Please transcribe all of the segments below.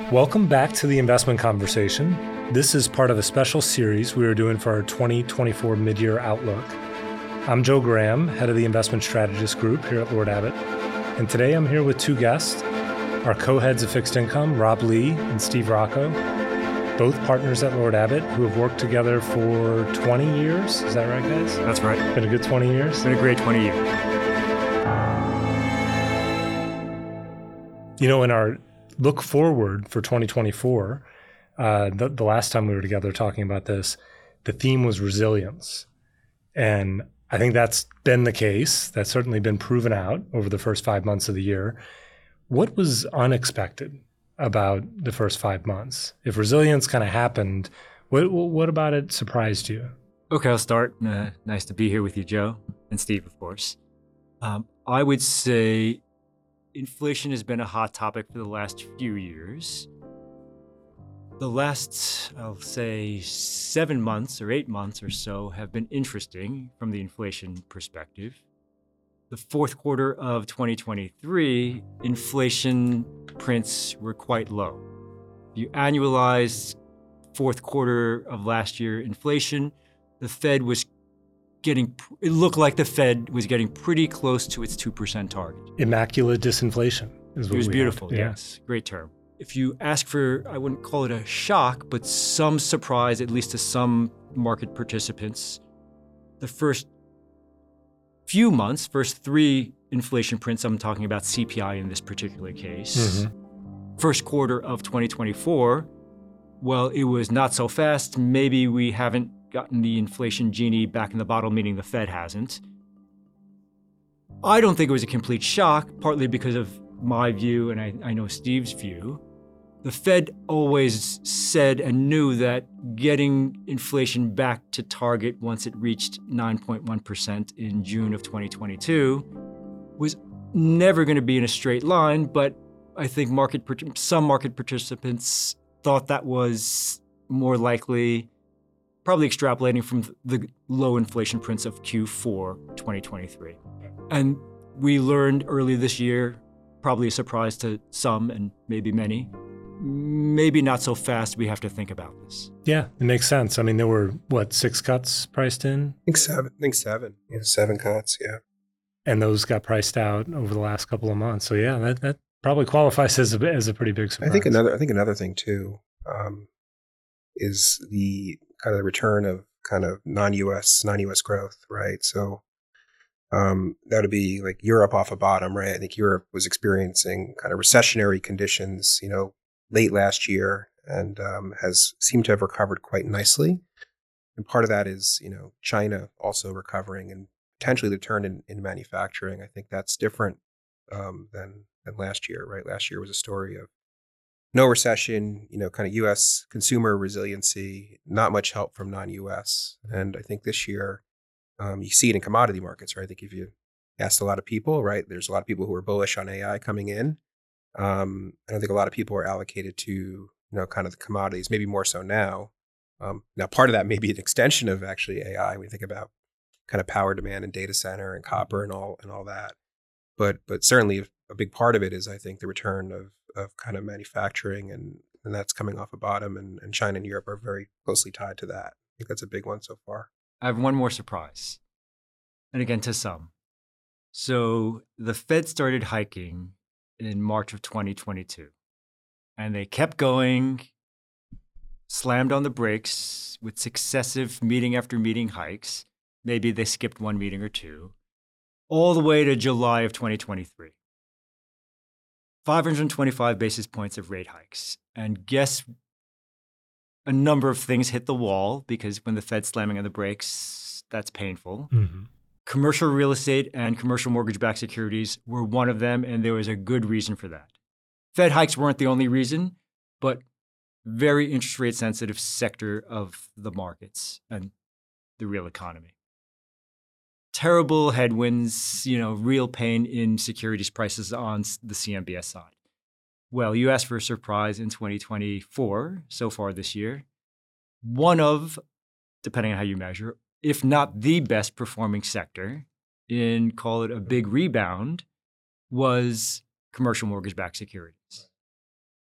Welcome back to the investment conversation. This is part of a special series we are doing for our 2024 mid-year outlook. I'm Joe Graham, head of the investment strategist group here at Lord Abbett. And today I'm here with two guests, our co-heads of fixed income, Rob Lee and Steve Rocco, both partners at Lord Abbett who have worked together for 20 years. Is that right, guys? That's right. Been a good 20 years? It's been a great 20 years. You know, in our look forward for 2024, the last time we were together talking about this, the theme was resilience. And I think that's been the case. That's certainly been proven out over the first 5 months of the year. What was unexpected about the first 5 months? If resilience kind of happened, what about it surprised you? Okay, I'll start. Nice to be here with you, Joe, and Steve, of course. I would say inflation has been a hot topic for the last few years. The last, I'll say, 7 months or 8 months or so have been interesting from the inflation perspective. The fourth quarter of 2023, inflation prints were quite low. If you annualize fourth quarter of last year inflation, it looked like the Fed was getting pretty close to its 2% target. Immaculate disinflation is what It was we beautiful, had. Yeah. yes. Great term. If you ask for, I wouldn't call it a shock, but some surprise, at least to some market participants, the first few months, first three inflation prints, I'm talking about CPI in this particular case, first quarter of 2024, well, it was not so fast. Maybe we haven't gotten the inflation genie back in the bottle, meaning the Fed hasn't. I don't think it was a complete shock, partly because of my view, and I know Steve's view. The Fed always said and knew that getting inflation back to target once it reached 9.1% in June of 2022 was never going to be in a straight line, but I think some market participants thought that was more likely, probably extrapolating from the low inflation prints of Q4 2023. And we learned early this year, probably a surprise to some and maybe many, maybe not so fast, we have to think about this. Yeah, it makes sense. I mean, there were, 6 cuts priced in? I think seven. Yeah, 7 cuts, yeah. And those got priced out over the last couple of months. So yeah, that probably qualifies as a pretty big surprise. I think another thing too is the kind of the return of kind of non-US growth, right? So that would be like Europe off a bottom, right? I think Europe was experiencing kind of recessionary conditions, late last year, and has seemed to have recovered quite nicely. And part of that is, China also recovering and potentially the turn in manufacturing. I think that's different than last year, right? Last year was a story of no recession, kind of U.S. consumer resiliency, not much help from non-U.S. And I think this year, you see it in commodity markets, right? I think if you asked a lot of people, right, there's a lot of people who are bullish on AI coming in. I don't think a lot of people are allocated to, kind of the commodities, maybe more so now. Now, part of that may be an extension of actually AI when you think about kind of power demand and data center and copper and all that. But certainly a big part of it is, I think, the return of kind of manufacturing, and that's coming off a bottom, and China and Europe are very closely tied to that. I think that's a big one so far. I have one more surprise, and again, to some. So the Fed started hiking in March of 2022, and they kept going, slammed on the brakes with successive meeting after meeting hikes. Maybe they skipped one meeting or two, all the way to July of 2023. 525 basis points of rate hikes. And guess a number of things hit the wall, because when the Fed's slamming on the brakes, that's painful. Mm-hmm. Commercial real estate and commercial mortgage-backed securities were one of them, and there was a good reason for that. Fed hikes weren't the only reason, but very interest rate sensitive sector of the markets and the real economy. Terrible headwinds, real pain in securities prices on the CMBS side. Well, you asked for a surprise in 2024, so far this year. One of, depending on how you measure, if not the best performing sector in, call it a big rebound, was commercial mortgage-backed securities.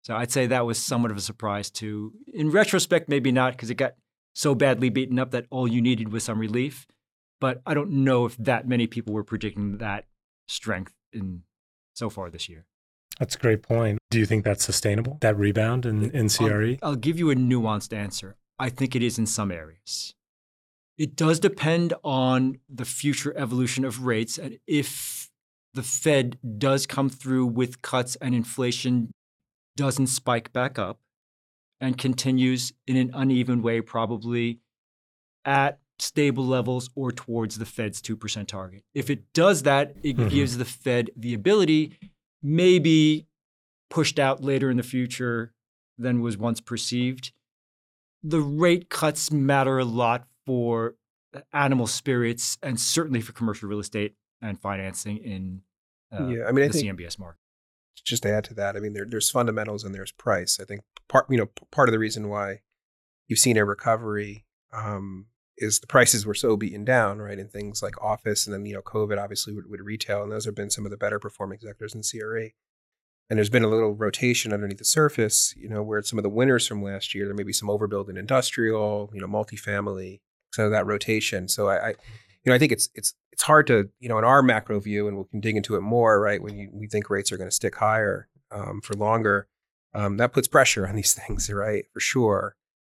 So I'd say that was somewhat of a surprise too. In retrospect, maybe not, because it got so badly beaten up that all you needed was some relief. But I don't know if that many people were predicting that strength in so far this year. That's a great point. Do you think that's sustainable, that rebound in CRE? I'll give you a nuanced answer. I think it is in some areas. It does depend on the future evolution of rates. And if the Fed does come through with cuts and inflation doesn't spike back up and continues in an uneven way, probably at stable levels or towards the Fed's 2% target. If it does that, it gives the Fed the ability, maybe pushed out later in the future than was once perceived. The rate cuts matter a lot for animal spirits and certainly for commercial real estate and financing in I the think CMBS market. just to add to that, I mean, there's fundamentals and there's price. I think part of the reason why you've seen a recovery is the prices were so beaten down, right? In things like office, and then COVID obviously with retail, and those have been some of the better performing sectors in CRE. And there's been a little rotation underneath the surface, where some of the winners from last year, there may be some overbuild in industrial, multifamily, some of that rotation. So I think it's hard to, in our macro view, and we can dig into it more, right? When we think rates are going to stick higher for longer, that puts pressure on these things, right? For sure.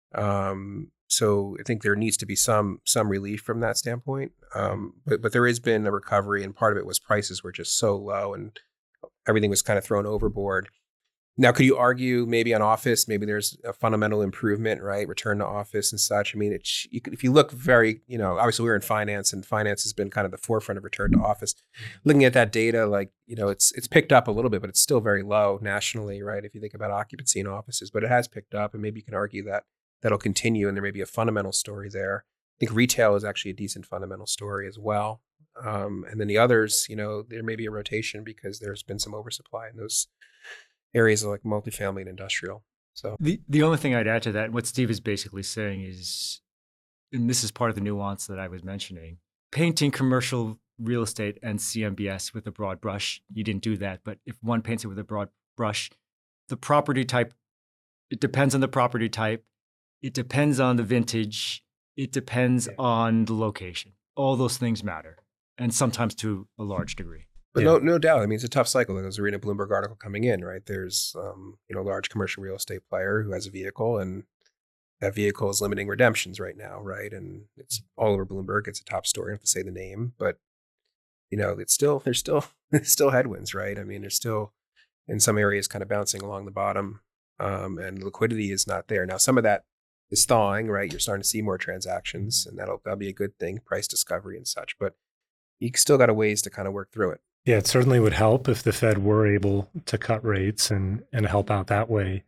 So I think there needs to be some relief from that standpoint. But there has been a recovery, and part of it was prices were just so low and everything was kind of thrown overboard. Now, could you argue maybe on office, maybe there's a fundamental improvement, right? Return to office and such. I mean, if you look very, obviously we're in finance, and finance has been kind of the forefront of return to office. Looking at that data, it's picked up a little bit, but it's still very low nationally, right? If you think about occupancy in offices, but it has picked up, and maybe you can argue that that'll continue, and there may be a fundamental story there. I think retail is actually a decent fundamental story as well. And then the others, there may be a rotation because there's been some oversupply in those areas like multifamily and industrial. So the only thing I'd add to that, what Steve is basically saying is, and this is part of the nuance that I was mentioning, painting commercial real estate and CMBS with a broad brush, you didn't do that. But if one paints it with a broad brush, the property type, it depends on the property type. It depends on the vintage. It depends on the location. All those things matter, and sometimes to a large degree. But no doubt. I mean, it's a tough cycle. There's a reading a Bloomberg article coming in, right? There's, a large commercial real estate player who has a vehicle, and that vehicle is limiting redemptions right now, right? And it's all over Bloomberg. It's a top story. I don't have to say the name, but there's still headwinds, right? I mean, there's still in some areas kind of bouncing along the bottom, and liquidity is not there. Now, some of that is thawing, right? You're starting to see more transactions, and that'll be a good thing, price discovery and such. But you still got a ways to kind of work through it. Yeah, it certainly would help if the Fed were able to cut rates and help out that way.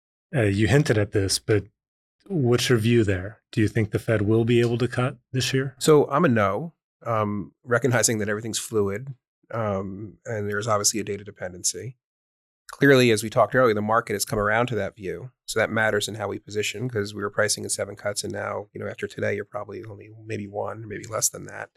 You hinted at this, but what's your view there? Do you think the Fed will be able to cut this year? So I'm a no, recognizing that everything's fluid, and there's obviously a data dependency. Clearly, as we talked earlier, the market has come around to that view. So that matters in how we position, because we were pricing in 7 cuts, and now, after today, you're probably only maybe 1, maybe less than that.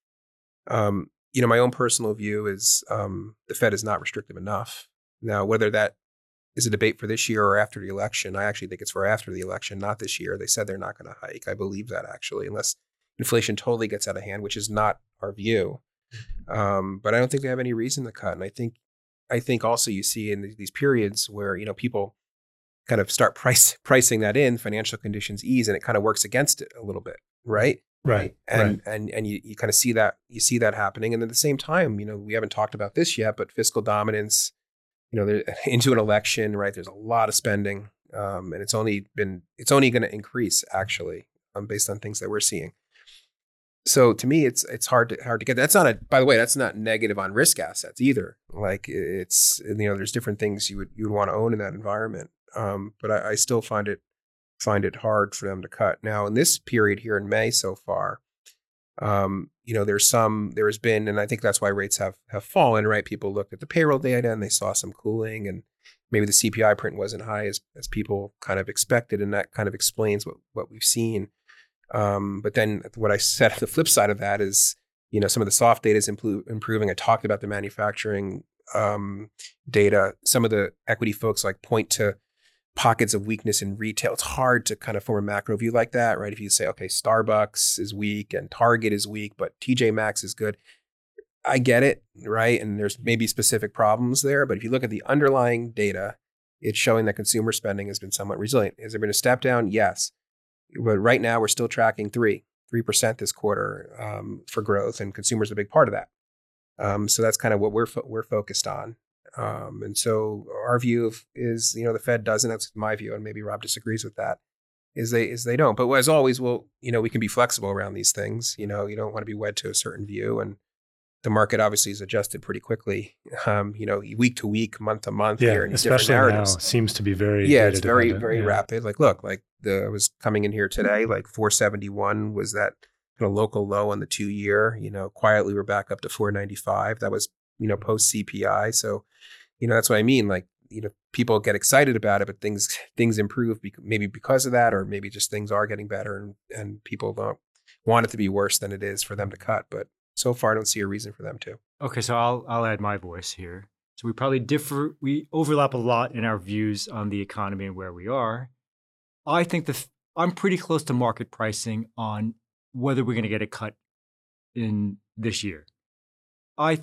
My own personal view is the Fed is not restrictive enough. Now, whether that is a debate for this year or after the election, I actually think it's for after the election, not this year. They said they're not going to hike. I believe that, actually, unless inflation totally gets out of hand, which is not our view. But I don't think they have any reason to cut. And I think also you see in these periods where, people kind of start pricing that in, financial conditions ease, and it kind of works against it a little bit, right? Right. And you kind of see that happening. And at the same time, we haven't talked about this yet, but fiscal dominance, into an election, right? There's a lot of spending, and it's only going to increase, actually, based on things that we're seeing. So to me, it's hard to get. By the way, that's not negative on risk assets either. Like it's, there's different things you would want to own in that environment. But I still find it hard for them to cut. Now, in this period here in May so far, there has been, and I think that's why rates have fallen, right? People looked at the payroll data and they saw some cooling, and maybe the CPI print wasn't high as people kind of expected, and that kind of explains what we've seen. But then what I said, the flip side of that is, some of the soft data is improving. I talked about the manufacturing data, some of the equity folks like point to pockets of weakness in retail. It's hard to kind of form a macro view like that, right? If you say, okay, Starbucks is weak and Target is weak, but TJ Maxx is good. I get it, right? And there's maybe specific problems there, but if you look at the underlying data, it's showing that consumer spending has been somewhat resilient. Has there been a step down? Yes. But right now we're still tracking 3% this quarter for growth, and consumers are a big part of that. So that's kind of what we're focused on. And so our view is, the Fed doesn't, that's my view, and maybe Rob disagrees with that, is they don't. But as always, we can be flexible around these things. You don't want to be wed to a certain view, and the market obviously is adjusted pretty quickly, week to week, month to month. Yeah, here, especially now seems to be very it's very, very rapid. Like, look, I was coming in here today, like 471 was that kind of local low on the 2-year. Quietly we're back up to 495. That was post CPI. So, that's what I mean. Like, people get excited about it, but things improve maybe because of that, or maybe just things are getting better, and people don't want it to be worse than it is for them to cut. But so far, I don't see a reason for them to. Okay, so I'll add my voice here. So we probably differ. We overlap a lot in our views on the economy and where we are. I think I'm pretty close to market pricing on whether we're going to get a cut in this year. I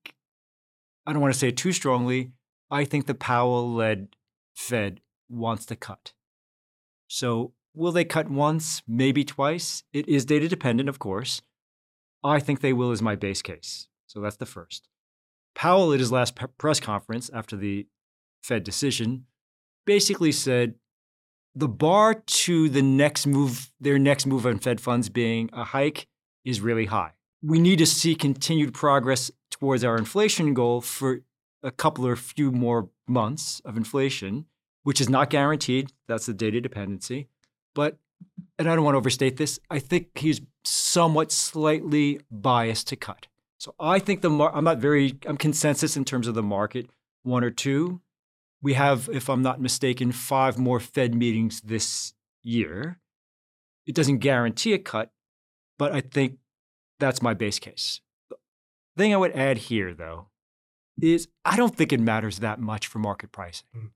don't want to say it too strongly. I think the Powell-led Fed wants to cut. So will they cut once, maybe twice? It is data dependent, of course. I think they will is my base case. So that's the first. Powell, at his last press conference after the Fed decision, basically said the bar to their next move on Fed funds being a hike is really high. We need to see continued progress towards our inflation goal for a couple or few more months of inflation, which is not guaranteed. That's the data dependency. And I don't want to overstate this, I think he's somewhat slightly biased to cut. So I think I'm consensus in terms of the market, 1 or 2. We have, if I'm not mistaken, 5 more Fed meetings this year. It doesn't guarantee a cut, but I think that's my base case. The thing I would add here, though, is I don't think it matters that much for market pricing.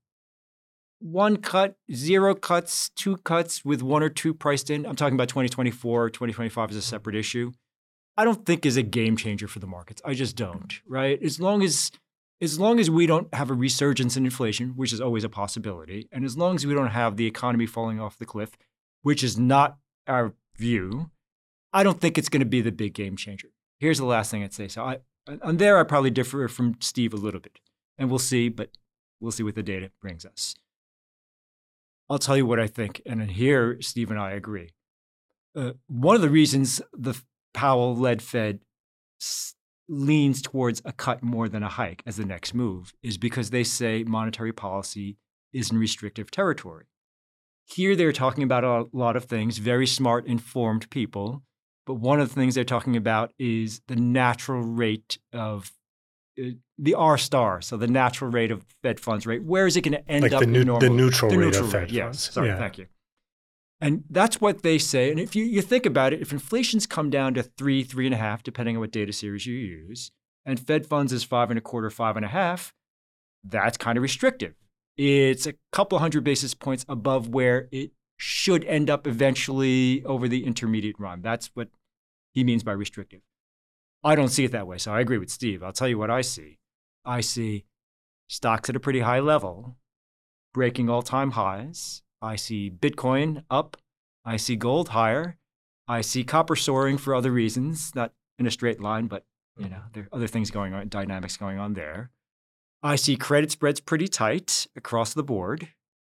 1 cut, 0 cuts, 2 cuts with 1 or 2 priced in. I'm talking about 2024, 2025 is a separate issue. I don't think is a game changer for the markets. I just don't, right? As long as we don't have a resurgence in inflation, which is always a possibility, and as long as we don't have the economy falling off the cliff, which is not our view, I don't think it's going to be the big game changer. Here's the last thing I'd say. So on there, I probably differ from Steve a little bit, and we'll see what the data brings us. I'll tell you what I think, and here Steve and I agree. One of the reasons the Powell-led Fed leans towards a cut more than a hike as the next move is because they say monetary policy is in restrictive territory. Here they're talking about a lot of things, very smart, informed people, but one of the things they're talking about is the natural rate of the R star, so the natural rate of Fed funds rate. Where is it going to end up? The neutral rate of Fed funds. Sorry, thank you. And that's what they say. And if you think about it, if inflation's come down to 3.5, depending on what data series you use, and Fed funds is 5.25, 5.5, that's kind of restrictive. It's a couple hundred basis points above where it should end up eventually over the intermediate run. That's what he means by restrictive. I don't see it that way, so I agree with Steve. I'll tell you what I see. I see stocks at a pretty high level, breaking all-time highs. I see Bitcoin up. I see gold higher. I see copper soaring for other reasons, not in a straight line, but there are other things going on, dynamics going on there. I see credit spreads pretty tight across the board.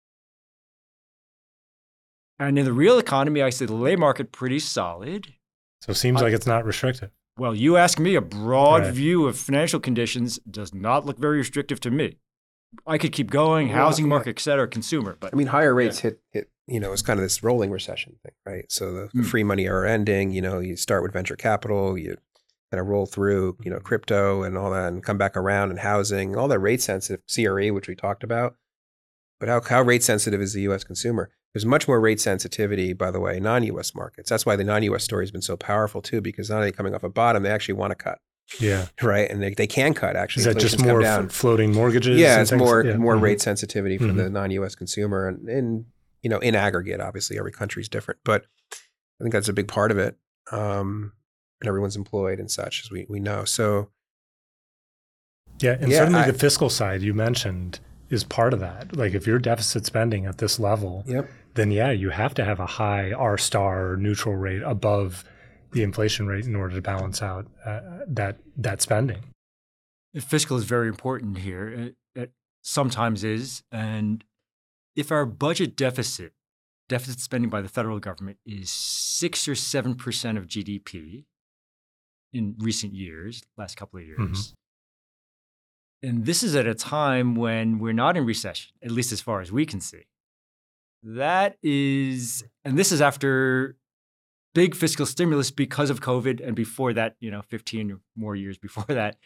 And in the real economy, I see the labor market pretty solid. So it seems like it's not restrictive. Well, you ask me, a broad view of financial conditions does not look very restrictive to me. I could keep going, housing market, et cetera, consumer. But higher rates hit, it's kind of this rolling recession thing, right? So the free money era ending, you start with venture capital, you kind of roll through, crypto and all that, and come back around and housing, all that rate sensitive, CRE, which we talked about. But how rate sensitive is the U.S. consumer? There's much more rate sensitivity, by the way, non-U.S. markets. That's why the non-U.S. story has been so powerful too, because not only coming off a bottom, they actually want to cut. Yeah. right? And they can cut actually. Is that just Inflation's come more down. Floating mortgages? Yeah, and it's things? more Yeah. more Mhm. rate sensitivity for Mhm. the non-U.S. consumer, and in aggregate, obviously every country is different, but I think that's a big part of it. And everyone's employed and such, as we know. So Yeah, and yeah, certainly the fiscal side you mentioned is part of that. Like if you're deficit spending at this level, yep. then yeah, you have to have a high R star or neutral rate above the inflation rate in order to balance out that spending. Fiscal is very important here. It sometimes is. And if our deficit spending by the federal government is 6 or 7% of GDP in recent years, last couple of years, and this is at a time when we're not in recession, at least as far as we can see. That is, and this is after big fiscal stimulus because of COVID, and before that, 15 or more years before that,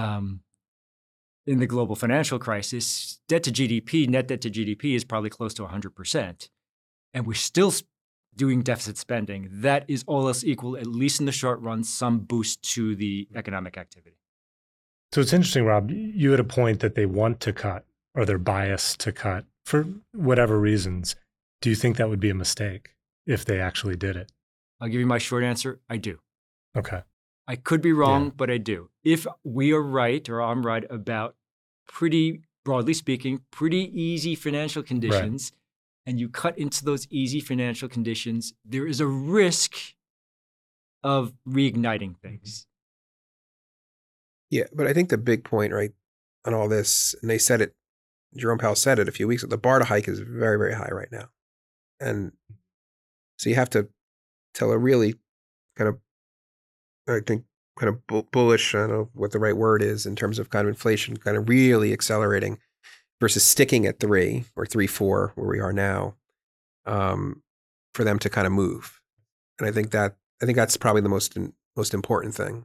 in the global financial crisis, net debt to GDP is probably close to 100%. And we're still doing deficit spending. That is all else equal, at least in the short run, some boost to the economic activity. So it's interesting, Rob, you had a point that they want to cut or they're biased to cut for whatever reasons. Do you think that would be a mistake if they actually did it? I'll give you my short answer. I do. Okay. I could be wrong, but I do. If we are right, or I'm right, about pretty, broadly speaking, pretty easy financial conditions, and you cut into those easy financial conditions, there is a risk of reigniting things. Yeah, but I think the big point, right, on all this, and they said it, Jerome Powell said it a few weeks ago, the bar to hike is very, very high right now. And so you have to tell a really kind of, I think, kind of bullish, I don't know what the right word is, in terms of kind of inflation kind of really accelerating versus sticking at 3 or 3.4 where we are now, for them to kind of move. And I think that's probably the most important thing,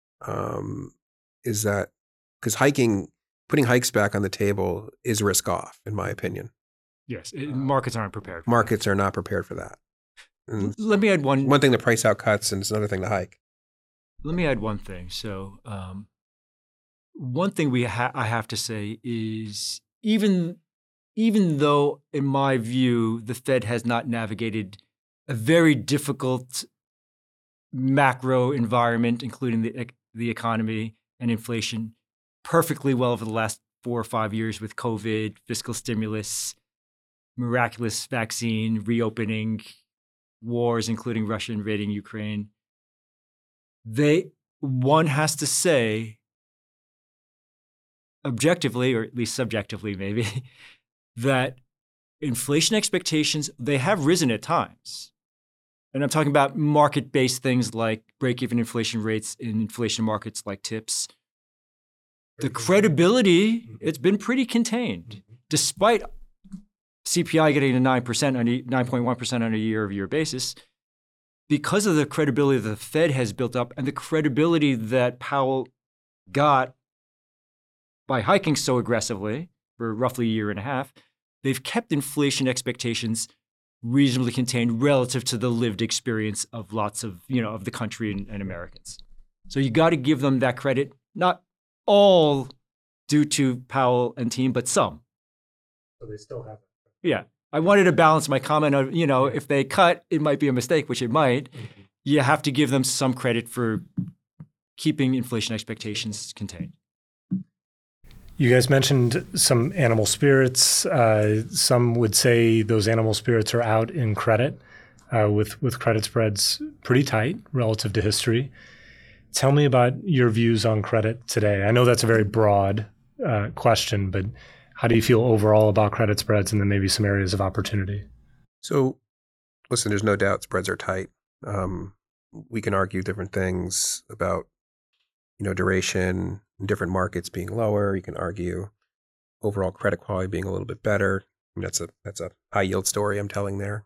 is that because putting hikes back on the table is risk off, in my opinion. Yes, markets aren't prepared. Markets are not prepared for that. And let me add one thing to price out cuts, and it's another thing to hike. Let me add one thing. So, one thing I have to say is even though, in my view, the Fed has not navigated a very difficult macro environment, including the economy and inflation, perfectly well over the last 4 or 5 years with COVID, fiscal stimulus, miraculous vaccine, reopening, wars, including Russia invading Ukraine. One has to say, objectively, or at least subjectively maybe, that inflation expectations, they have risen at times. And I'm talking about market-based things like break-even inflation rates in inflation markets like TIPS. The credibility, it's been pretty contained, despite CPI getting to 9.1% on a year-over-year basis. Because of the credibility that the Fed has built up and the credibility that Powell got by hiking so aggressively for roughly a year and a half, they've kept inflation expectations reasonably contained relative to the lived experience of lots of, of the country and Americans. So you got to give them that credit, not all due to Powell and team, but some. So they still have it. Yeah. I wanted to balance my comment of, if they cut, it might be a mistake, which it might. Mm-hmm. You have to give them some credit for keeping inflation expectations contained. You guys mentioned some animal spirits. Some would say those animal spirits are out in credit, with credit spreads pretty tight relative to history. Tell me about your views on credit today. I know that's a very broad question, but how do you feel overall about credit spreads and then maybe some areas of opportunity? So, listen, there's no doubt spreads are tight. We can argue different things about, duration, different markets being lower. You can argue overall credit quality being a little bit better. I mean, that's a high yield story I'm telling there.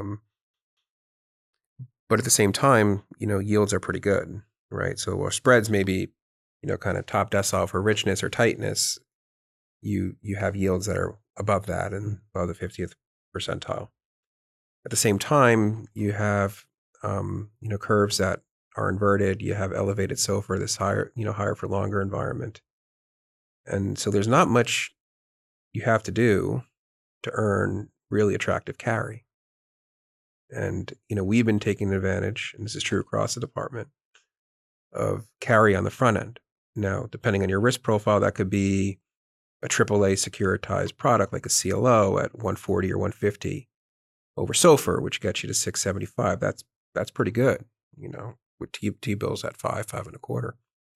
But at the same time, yields are pretty good, right? So while spreads may be, kind of top decile for richness or tightness, you have yields that are above that and above the 50th percentile. At the same time, you have, curves that are inverted. You have elevated SOFR, this higher, higher for longer environment. And so there's not much you have to do to earn really attractive carry. And, we've been taking advantage, and this is true across the department, of carry on the front end. Now, depending on your risk profile, that could be a AAA securitized product like a CLO at 140 or 150 over SOFR, which gets you to 675. That's pretty good, with T-bills at 5.25.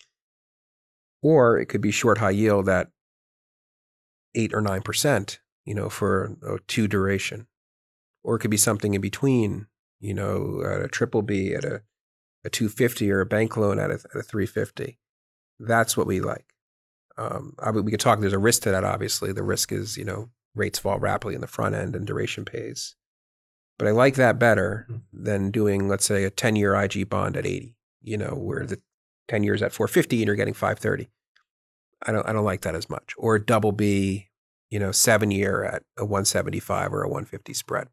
Or it could be short high yield at 8 or 9%, for a 2 duration. Or it could be something in between, at a BBB at a 250 or a bank loan at a 350. That's what we like. We could talk, there's a risk to that, obviously. The risk is, rates fall rapidly in the front end and duration pays. But I like that better than doing, let's say, a 10-year IG bond at 80, where the 10 years at 450 and you're getting 530. I don't like that as much. Or a BB, 7-year at a 175 or a 150 spread.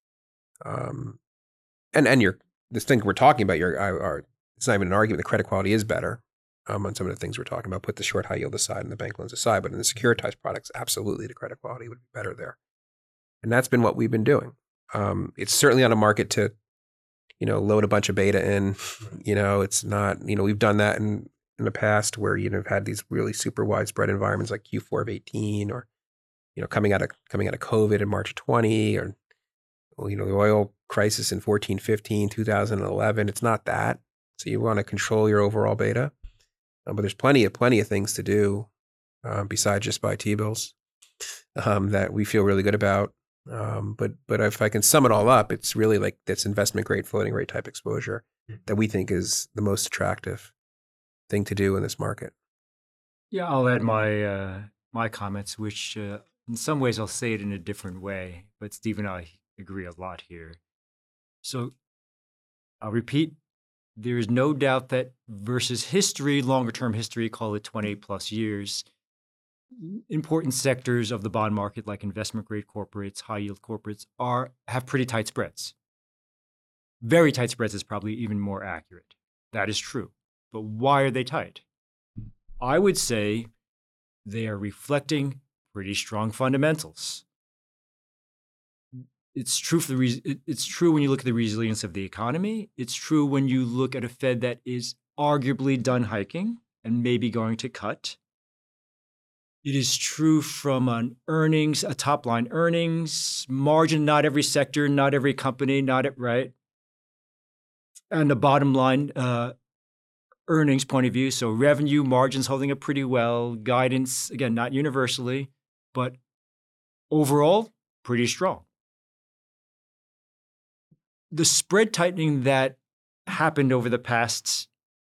And this thing we're talking about, it's not even an argument. The credit quality is better on some of the things we're talking about. Put the short high yield aside and the bank loans aside, but in the securitized products, absolutely the credit quality would be better there. And that's been what we've been doing. It's certainly on a market to, load a bunch of beta in. It's not. We've done that in the past where you've had these really super widespread environments like Q4 of 18, or coming out of COVID in March of 20, or the oil crisis in 14, 15, 2011. It's not that. So you want to control your overall beta. But there's plenty of things to do besides just buy T-bills that we feel really good about. But if I can sum it all up, it's really like this investment grade floating rate type exposure that we think is the most attractive thing to do in this market. Yeah, I'll add my comments, which in some ways I'll say it in a different way, but Steve and I agree a lot here. So I'll repeat, there is no doubt that versus history, longer term history, call it 20 plus years, important sectors of the bond market like investment grade corporates, high yield corporates have pretty tight spreads. Very tight spreads is probably even more accurate. That is true. But why are they tight? I would say they are reflecting pretty strong fundamentals. It's true it's true when you look at the resilience of the economy. It's true when you look at a Fed that is arguably done hiking and maybe going to cut. It is true from a top line earnings margin. Not every sector, not every company, right? And the bottom line earnings point of view. So revenue margins holding up pretty well. Guidance, again, not universally, but overall, pretty strong. The spread tightening that happened over the past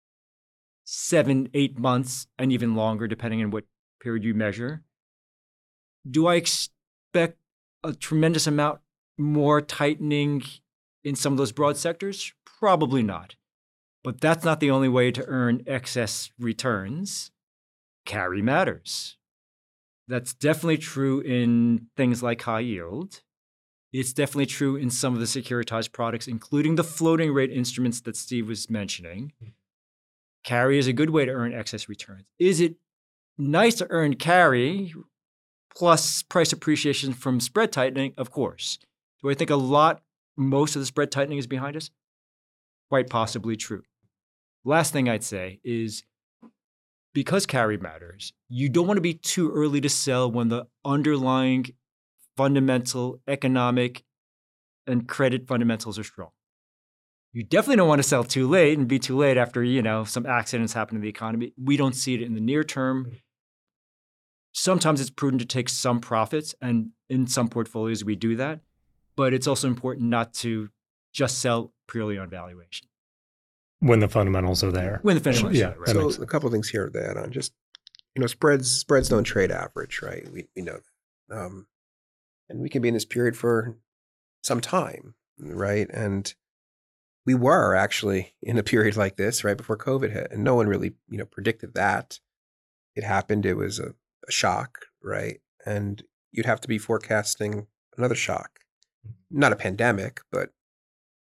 7-8 months, and even longer, depending on what period you measure, do I expect a tremendous amount more tightening in some of those broad sectors? Probably not. But that's not the only way to earn excess returns. Carry matters. That's definitely true in things like high yield. It's definitely true in some of the securitized products, including the floating rate instruments that Steve was mentioning. Carry is a good way to earn excess returns. Is it nice to earn carry plus price appreciation from spread tightening? Of course. Do I think most of the spread tightening is behind us? Quite possibly true. Last thing I'd say is, because carry matters, you don't want to be too early to sell when the underlying fundamental economic and credit fundamentals are strong. You definitely don't want to sell too late and be too late after, some accidents happen in the economy. We don't see it in the near term. Sometimes it's prudent to take some profits, and in some portfolios we do that. But it's also important not to just sell purely on valuation. When the fundamentals are there. When the fundamentals are there, right. So a couple of things here to add on. Just, spreads don't trade average, right? We know that. And we can be in this period for some time, right? And we were actually in a period like this right before COVID hit, and no one really, predicted that. It happened. It was a shock, right? And you'd have to be forecasting another shock, not a pandemic, but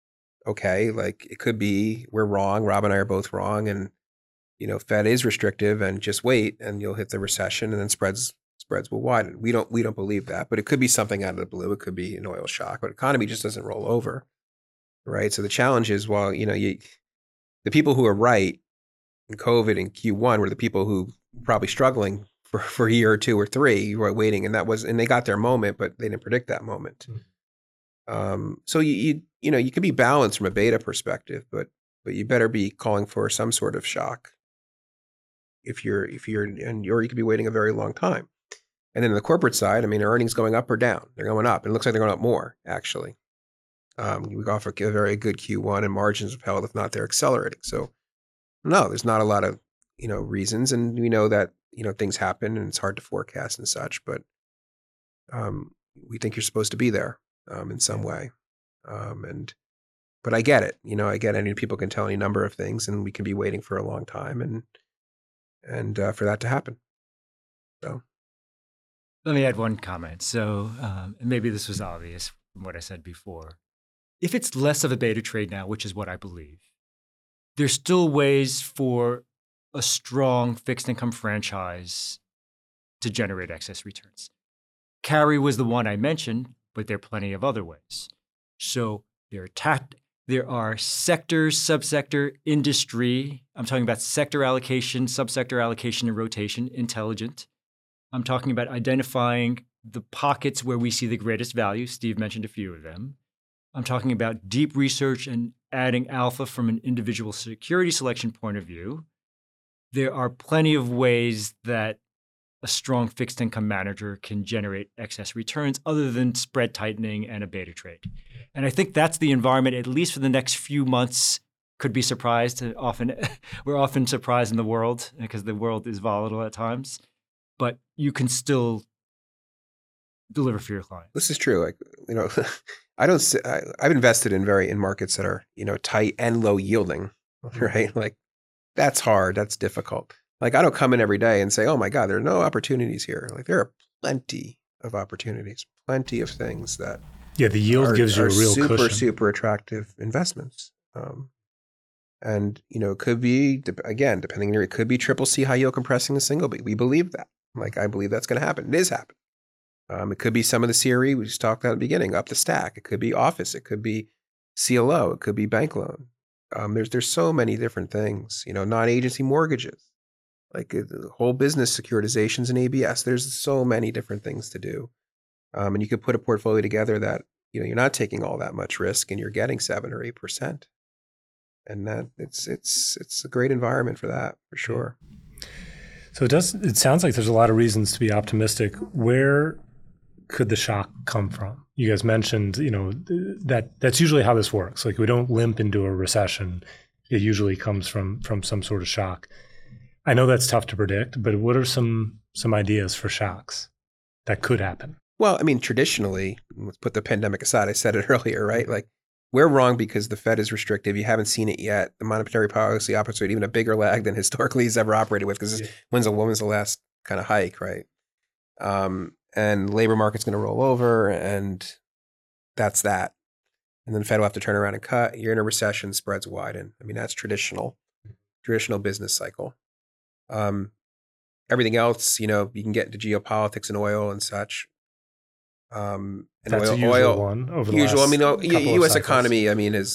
okay, like it could be we're wrong. Rob and I are both wrong, and Fed is restrictive, and just wait, and you'll hit the recession, and then spreads will widen. We don't believe that, but it could be something out of the blue. It could be an oil shock, but economy just doesn't roll over, right? So the challenge is, while the people who are right in COVID and Q1 were the people who were probably struggling for a year or two or three, who were waiting, and they got their moment, but they didn't predict that moment. So you could be balanced from a beta perspective, but you better be calling for some sort of shock if you're or you could be waiting a very long time. And then on the corporate side, I mean, are earnings going up or down? They're going up. And it looks like they're going up more, actually. We offer a very good Q1, and margins have held, if not they're accelerating. So no, there's not a lot of reasons, and we know that things happen and it's hard to forecast and such, but we think you're supposed to be there in some way. But I get it. I get it. I mean, people can tell any number of things, and we can be waiting for a long time and for that to happen. So let me add one comment. So maybe this was obvious from what I said before. If it's less of a beta trade now, which is what I believe, there's still ways for a strong fixed income franchise to generate excess returns. Carry was the one I mentioned, but there are plenty of other ways. So there are sectors, subsector, industry. I'm talking about sector allocation, subsector allocation, and rotation, intelligent. I'm talking about identifying the pockets where we see the greatest value. Steve mentioned a few of them. I'm talking about deep research and adding alpha from an individual security selection point of view. There are plenty of ways that a strong fixed income manager can generate excess returns other than spread tightening and a beta trade. And I think that's the environment, at least for the next few months. Could be surprised. We're often surprised in the world because the world is volatile at times. But you can still deliver for your client. This is true. Like, I've invested in markets that are, tight and low yielding, right? Like that's hard. That's difficult. Like I don't come in every day and say, oh my God, there are no opportunities here. Like there are plenty of opportunities, plenty of things that the yield gives you a real super attractive investments. And, it could be, again, depending on it could be triple C high yield compressing the single B. We believe that. Like, I believe that's going to happen. It is happening. It could be some of the CRE we just talked about at the beginning, up the stack. It could be office. It could be CLO. It could be bank loan. There's so many different things, non-agency mortgages, like the whole business securitizations and ABS. There's so many different things to do. And you could put a portfolio together that, you're not taking all that much risk and you're getting 7 or 8%. And that it's a great environment for that, for sure. So it sounds like there's a lot of reasons to be optimistic. Where could the shock come from? You guys mentioned, that's usually how this works. Like we don't limp into a recession. It usually comes from some sort of shock. I know that's tough to predict, but what are some ideas for shocks that could happen? Well, I mean, traditionally, let's put the pandemic aside. I said it earlier, right? Like we're wrong because the Fed is restrictive. You haven't seen it yet. The monetary policy operates with even a bigger lag than historically he's ever operated with, because when's the last kind of hike, right? And labor market's going to roll over, and that's that. And then the Fed will have to turn around and cut. You're in a recession, spreads widen. I mean, that's traditional business cycle. Everything else, you can get into geopolitics and oil and such. And that's a usual one over the last couple of U.S. cycles. economy,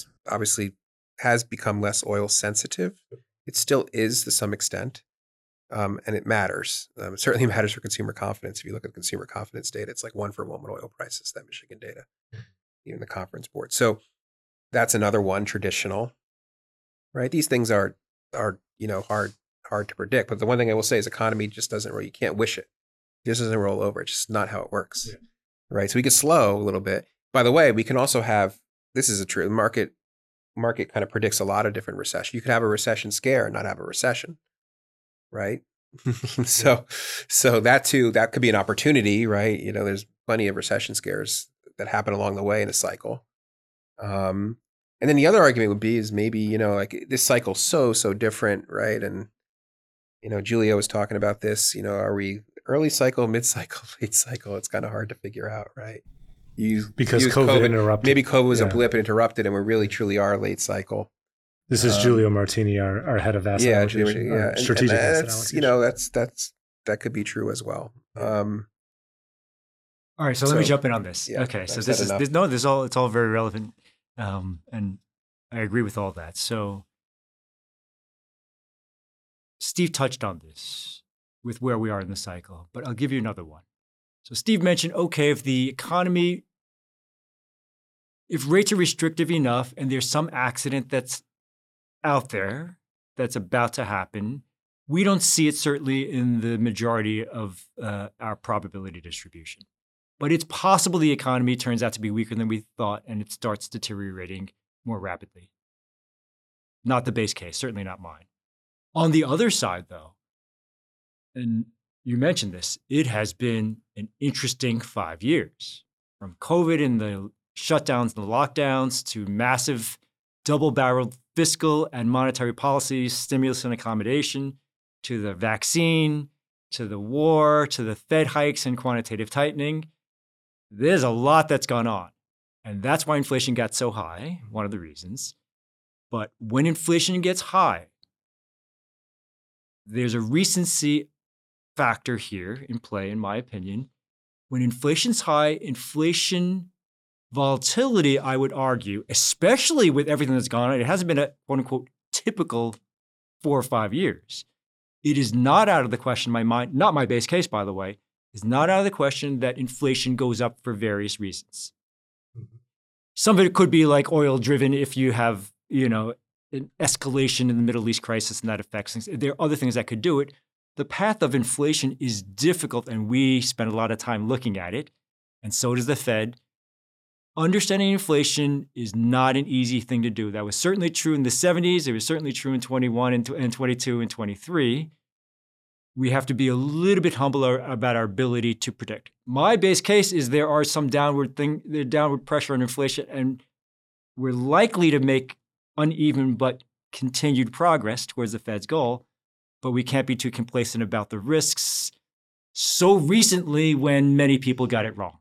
has become less oil sensitive. It still is to some extent, and it matters. It certainly matters for consumer confidence. If you look at consumer confidence data, it's like 1-for-1 with oil prices, that Michigan data, even the Conference Board. So that's another one, traditional, right? These things are hard to predict. But the one thing I will say is economy just doesn't roll. You can't wish it. It just doesn't roll over. It's just not how it works. Yeah. Right. So we could slow a little bit. By the way, we can also have, this is a true market kind of predicts a lot of different recession. You could have a recession scare and not have a recession. Right. So that too, that could be an opportunity, right? There's plenty of recession scares that happen along the way in a cycle. And then the other argument would be is maybe, like this cycle's so different, right? And, Julia was talking about this, are we early cycle, mid cycle, late cycle? It's kind of hard to figure out, right? because use COVID interrupted. Maybe COVID was a Yeah. blip and interrupted, and we really truly are late cycle. This is Giulio Martini, our head of asset allocation, our and strategic asset that's, allocation. that could be true as well. All right, so let me jump in on this. Yeah, okay, so I've said enough. it's all very relevant, and I agree with all that. So Steve touched on this with where we are in the cycle, but I'll give you another one. So Steve mentioned, okay, if rates are restrictive enough and there's some accident that's out there that's about to happen, we don't see it certainly in the majority of our probability distribution. But it's possible the economy turns out to be weaker than we thought and it starts deteriorating more rapidly. Not the base case, certainly not mine. On the other side, though, and you mentioned this, it has been an interesting 5 years. From COVID and the shutdowns and the lockdowns to massive double-barreled fiscal and monetary policies, stimulus and accommodation, to the vaccine, to the war, to the Fed hikes and quantitative tightening. There's a lot that's gone on. And that's why inflation got so high, one of the reasons. But when inflation gets high, there's a recency factor here in play, in my opinion. When inflation's high, inflation volatility, I would argue, especially with everything that's gone on, it hasn't been a quote unquote typical 4 or 5 years. It is not out of the question in my mind, not my base case, by the way, is not out of the question that inflation goes up for various reasons. Some of it could be like oil driven if you have, an escalation in the Middle East crisis and that affects things. There are other things that could do it. The path of inflation is difficult and we spend a lot of time looking at it, and so does the Fed. Understanding inflation is not an easy thing to do. That was certainly true in the 70s. It was certainly true in 21 and 22 and 23. We have to be a little bit humble about our ability to predict. My base case is there are some downward pressure on inflation, and we're likely to make uneven but continued progress towards the Fed's goal, but we can't be too complacent about the risks so recently when many people got it wrong.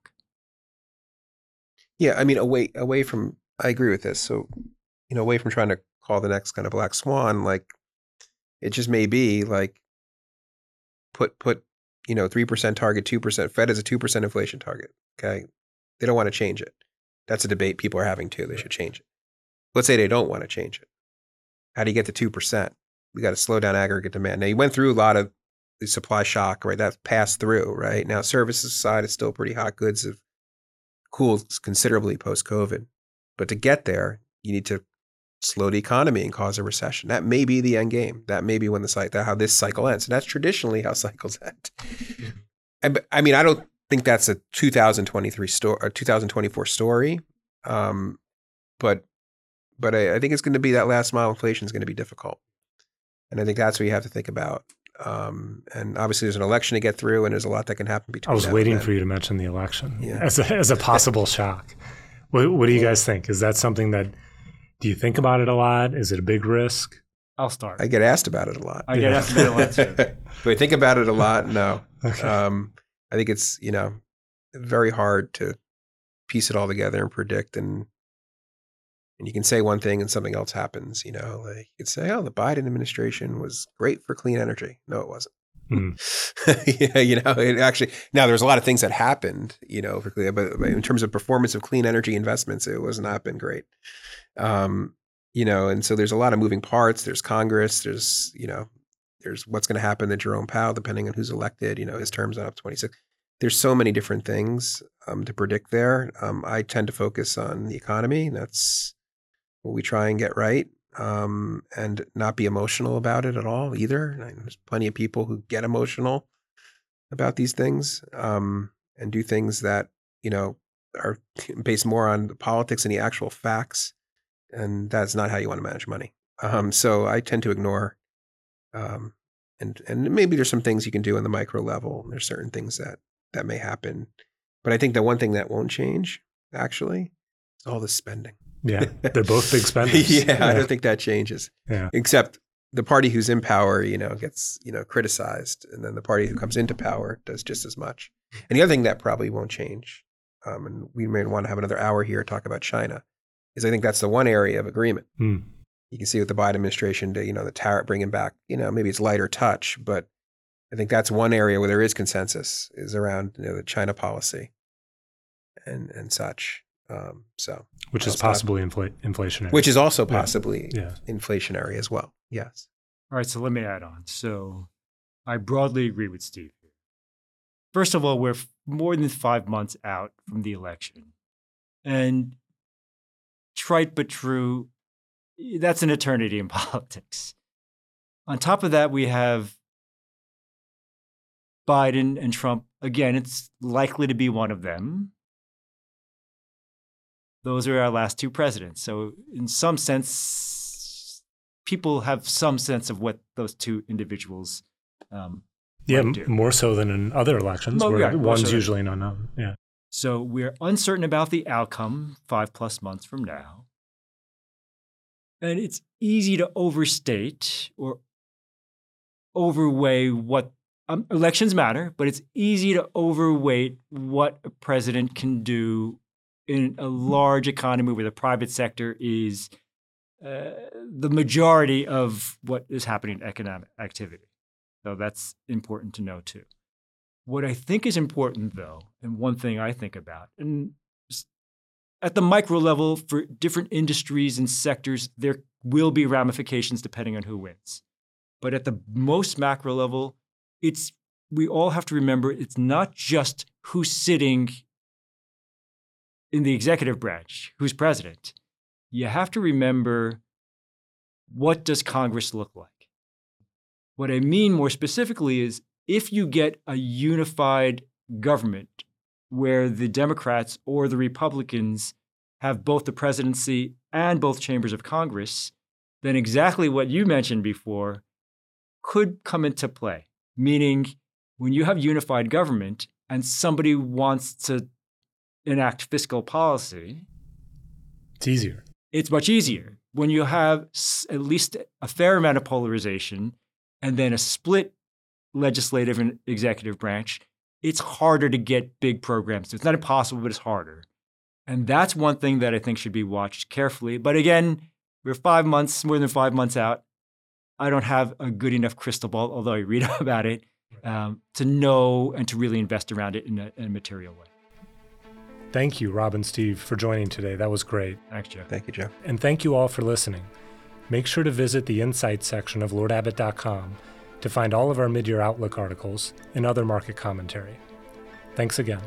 Yeah, I mean, away from, I agree with this. So, away from trying to call the next kind of black swan, like it just may be like put 3% target, 2%. Fed is a 2% inflation target. Okay, they don't want to change it. That's a debate people are having too. They should change it. Let's say they don't want to change it. How do you get to 2%? We got to slow down aggregate demand. Now you went through a lot of the supply shock, right? That's passed through, right? Now services side is still pretty hot. Goods have cooled considerably post-COVID. But to get there, you need to slow the economy and cause a recession. That may be the end game. That may be when how this cycle ends. And that's traditionally how cycles end. I mean, I don't think that's a 2023 story or 2024 story. But I think it's going to be that last mile inflation is going to be difficult. And I think that's what you have to think about. And obviously there's an election to get through and there's a lot that can happen between. I was waiting for you to mention the election as a possible shock. What do you guys think? Is that something do you think about it a lot? Is it a big risk? I'll start. I get asked about it a lot. I get asked about it a lot too. Do I think about it a lot? No. Okay. I think it's, very hard to piece it all together and predict. And you can say one thing and something else happens, like you could say, oh, the Biden administration was great for clean energy. No, it wasn't. It actually, now there's a lot of things that happened, but in terms of performance of clean energy investments, it was not been great. And so there's a lot of moving parts. There's Congress, there's what's going to happen to Jerome Powell, depending on who's elected, his term's up 26. There's so many different things to predict there. I tend to focus on the economy. That's what we try and get right, and not be emotional about it at all either. There's plenty of people who get emotional about these things and do things that, are based more on the politics and the actual facts. And that's not how you want to manage money. So I tend to ignore, and maybe there's some things you can do on the micro level. There's certain things that may happen. But I think the one thing that won't change, actually, is all the spending. Yeah, they're both big spenders. Yeah, I don't think that changes. Yeah. Except the party who's in power, gets, criticized. And then the party who comes into power does just as much. And the other thing that probably won't change and we may want to have another hour here to talk about China, is I think that's the one area of agreement. Mm. You can see with the Biden administration, the tariff bringing back, maybe it's lighter touch, but I think that's one area where there is consensus is around the China policy and such. Which is possibly inflationary. Which is also possibly Yeah. inflationary as well. Yes. All right, so let me add on. So I broadly agree with Steve here. First of all, we're more than 5 months out from the election. And trite but true, that's an eternity in politics. On top of that, we have Biden and Trump. Again, it's likely to be one of them. Those are our last two presidents. So in some sense, people have some sense of what those two individuals might do. More so than in other elections, where one's usually an unknown. Yeah. So we're uncertain about the outcome 5+ months from now. And it's easy to overstate or overweigh what elections matter, but it's easy to overweight what a president can do in a large economy where the private sector is the majority of what is happening in economic activity. So that's important to know too. What I think is important though, and one thing I think about, and at the micro level for different industries and sectors, there will be ramifications depending on who wins. But at the most macro level, we all have to remember it's not just who's sitting in the executive branch, who's president. You have to remember, what does Congress look like? What I mean more specifically is if you get a unified government where the Democrats or the Republicans have both the presidency and both chambers of Congress, then exactly what you mentioned before could come into play. Meaning, when you have unified government and somebody wants to enact fiscal policy, it's easier. It's much easier. When you have at least a fair amount of polarization and then a split legislative and executive branch, it's harder to get big programs. It's not impossible, but it's harder. And that's one thing that I think should be watched carefully. But again, we're more than 5 months out. I don't have a good enough crystal ball, although I read about it, to know and to really invest around it in a material way. Thank you, Rob and Steve, for joining today. That was great. Thanks, Joe. Thank you, Joe. And thank you all for listening. Make sure to visit the Insights section of LordAbbott.com to find all of our mid-year Outlook articles and other market commentary. Thanks again.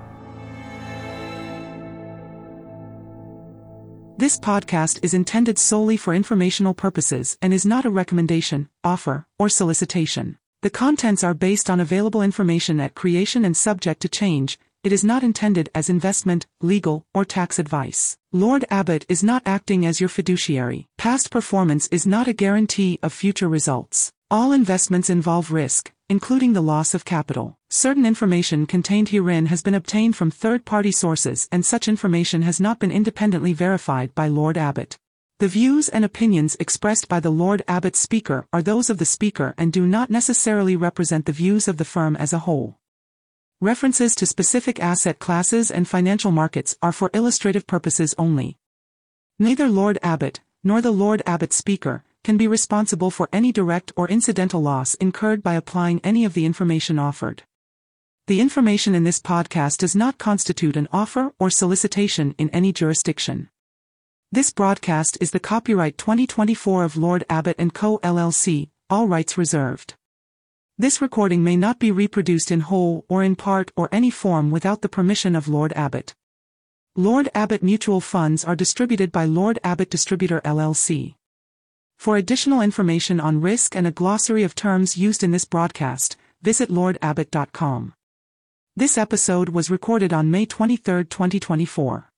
This podcast is intended solely for informational purposes and is not a recommendation, offer, or solicitation. The contents are based on available information at creation and subject to change. It is not intended as investment, legal, or tax advice. Lord Abbett is not acting as your fiduciary. Past performance is not a guarantee of future results. All investments involve risk, including the loss of capital. Certain information contained herein has been obtained from third-party sources, and such information has not been independently verified by Lord Abbett. The views and opinions expressed by the Lord Abbett speaker are those of the speaker and do not necessarily represent the views of the firm as a whole. References to specific asset classes and financial markets are for illustrative purposes only. Neither Lord Abbett, nor the Lord Abbett speaker, can be responsible for any direct or incidental loss incurred by applying any of the information offered. The information in this podcast does not constitute an offer or solicitation in any jurisdiction. This broadcast is the copyright 2024 of Lord Abbett & Co. LLC, all rights reserved. This recording may not be reproduced in whole or in part or any form without the permission of Lord Abbett. Lord Abbett mutual funds are distributed by Lord Abbett Distributor LLC. For additional information on risk and a glossary of terms used in this broadcast, visit LordAbbett.com. This episode was recorded on May 23, 2024.